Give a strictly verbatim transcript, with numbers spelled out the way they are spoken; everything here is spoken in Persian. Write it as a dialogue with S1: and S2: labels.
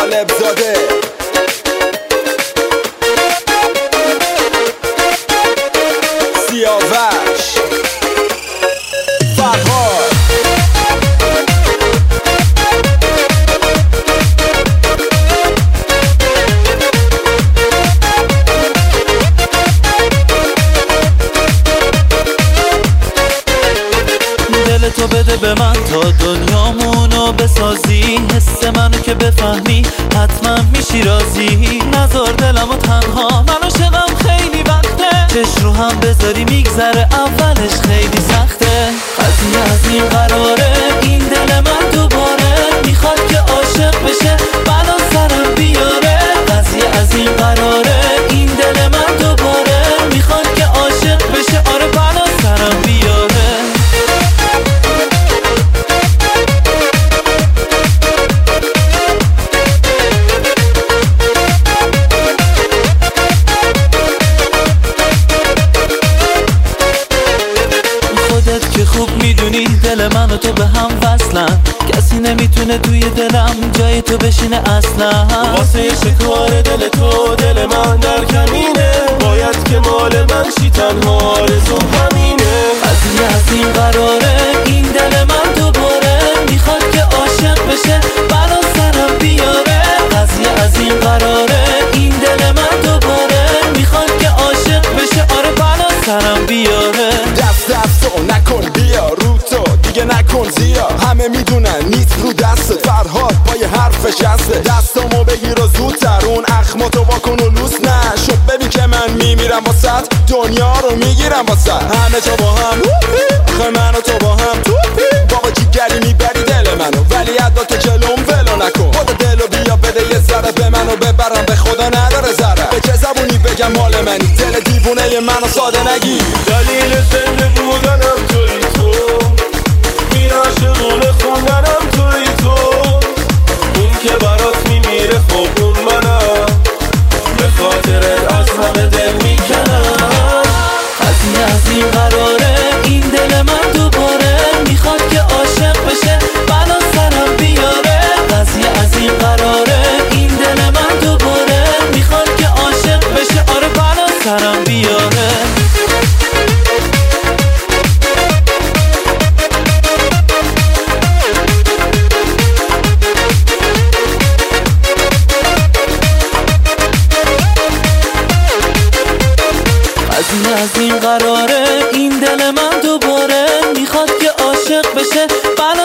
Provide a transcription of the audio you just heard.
S1: طالب زاده سیاوش فرهاد
S2: دل تو بده به من تا دنیامونو بسازی، حس منو که بفهمی حتما میشی راضی. نذار دلمو تنها، من عاشقم خیلی وقته، چش رو هم بذاری میگذره اولش خیلی سخته. قضیه از این قراره این دل من دوباره میخواد که عاشق بشه بلا سرم بیاره. قضیه از این قراره این دل من دوباره میخواد که عاشق بشه، آره بلا سرم بیاره. که خوب میدونی دل من و تو به هم وصلن، کسی نمیتونه توی دلم جای تو بشینه اصلا.
S3: واسه شکار دل تو دل من در کمینه، باید که مال من شی تنها آرزو همینه.
S2: قضیه از این قراره این دل من دوباره میخواد که عاشق بشه بلا سرم بیاره. قضیه از این قراره این دل من دوباره میخواد که عاشق بشه، آره بلا سرم بیاره.
S1: دست دست و نکن بیا رو تو دیگه نکن زیا، همه میدونن نیست رو دستت، فرهاد پای حرفش هسته. دستامو بگیر و زودتر اون اخماتو واکن و لوس نشو، ببین که من میمیرم واسط، دنیا رو میگیرم واسط. همه تو با هم آخه من و تو با هم بابا جیگری میبری دل منو، ولی عدالت جلوم ولو نکن. خود دلو بیا بده یه ذره به منو ببرم، به خدا نداره ذره. به چه زبونی بگم مال منی، دل دیوونه منو ساده نگی.
S3: دلیل زنده بودنم توی تو، این عاشقونه خوندنم توی تو، اون که برات میمیره خوب اون منم، به خاطرت از همه دل میکنم.
S2: قضیه از این قراره این دل من دوباره میخواد که عاشق بشه بلا سرم بیاره. قضیه از این قراره این دل من دوباره میخواد که عاشق بشه، آره بلا سرم بیاره. قضیه از این قراره این دل من دوباره میخواد که عاشق بشه بلا